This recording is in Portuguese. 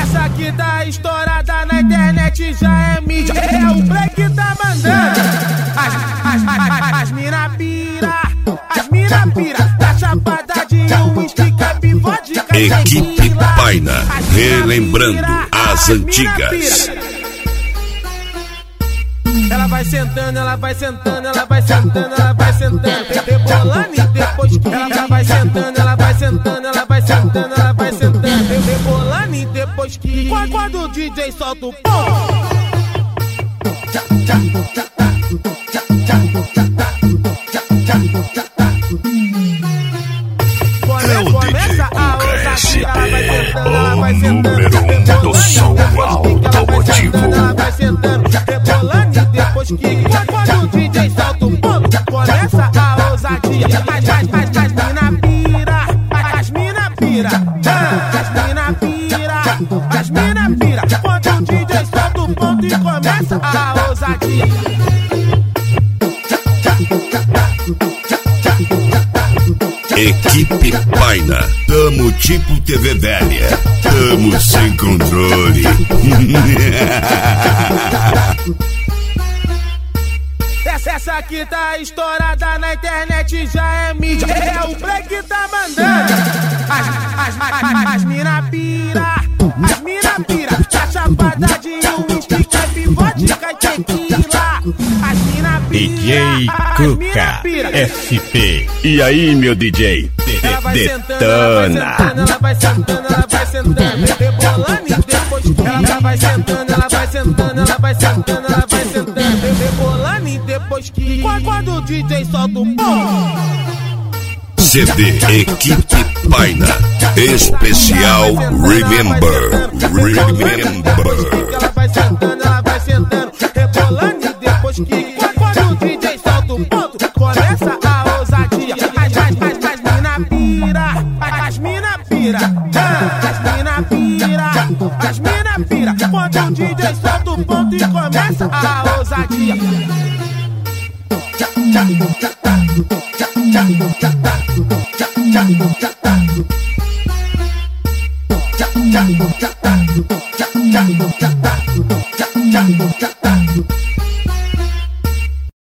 Essa aqui tá estourada na internet, já é mídia. É o Play que tá mandando. As mina pira, tá chapada de uísque, cap, vodka, Equipe Paina, relembrando as antigas. Ela vai sentando, ela vai sentando, ela vai sentando, ela vai sentando, rebolando e depois que ela vai sentando, ela vai sentando, ela vai sentando, ela vai sentando, rebolando e depois que quando o DJ solta o pum. Começa a ousadia, ela vai sentando, ela vai sentando, número 1 do som automotivo. ela vai sentando, rebolando e depois que quando o DJ solta o ponto, começa a ousadia. As mina pira, as mina pira. Quando o DJ solta o ponto e começa a ousadia. Equipe Paina, tamo tipo TV velha, tamo sem controle. Essa aqui tá estourada na internet, já é mídia. É o Play que tá mandando. As mina pira, tá chapada de uísque, cap, vodka, tequila. As mina DJ Cuca SP. E aí, meu DJ? Detona. Ela vai sentando, ela vai sentando, rebolando e depois que ela vai sentando, ela vai sentando, ela vai sentando, ela vai sentando, rebolando e depois que quando o DJ solta o pum. CD Equipe Paina, especial Remember. Ela vai sentando, rebolando e depois que quando o DJ solta o ponto, começa a ousadia. As mina pira, as mina pira. Quando o DJ solta o ponto e começa a ousadia.